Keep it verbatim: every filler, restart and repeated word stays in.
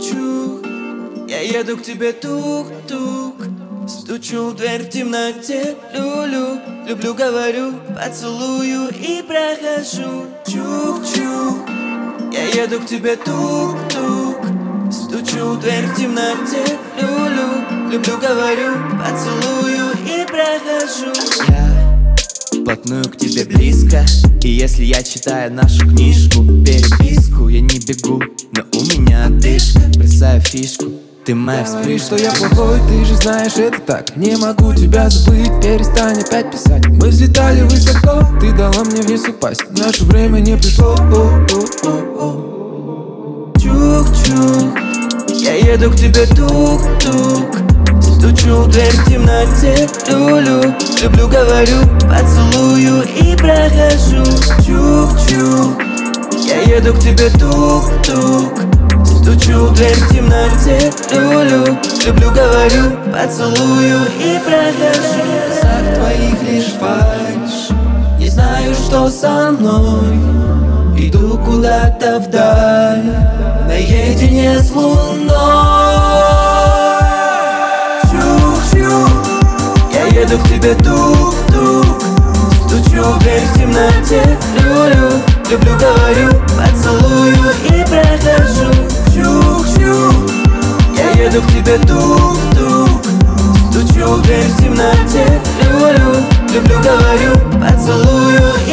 Чух-чух, я еду к тебе тук-тук, стучу в дверь в темноте, люлю, люблю, говорю, поцелую и прохожу. Чух-чух, я еду к тебе тук-тук, стучу в дверь в темноте, люлю, люблю, говорю, поцелую и прохожу. Я вплотную к тебе близко, и если я читаю нашу книжку, переписку, я не бегу, но у меня одышка. Бросаю фишку, ты моя вспышка. Что я плохой, ты же знаешь, это так. Не могу тебя забыть, перестань опять писать. Мы взлетали высоко, ты дала мне вниз упасть. Наше время не пришло. Чух-чух, я еду к тебе тук-тук, стучу в дверь в темноте, люлю, люблю, говорю, поцелую и прохожу. Чух-чух, я еду к тебе тук-тук, стучу в дверь в темноте, люлю, люблю, говорю, поцелую и прохожу. В глазах твоих лишь фальшь, не знаю, что со мной. Иду куда-то вдаль, наедине с луной. Чух-чух, я еду к тебе тук-тук, стучу в дверь в темноте, люлю, люблю, говорю, поцелую и прохожу. Чух-чух, я еду к тебе тук-тук, стучу в дверь в темноте, люлю, люблю, говорю, поцелую и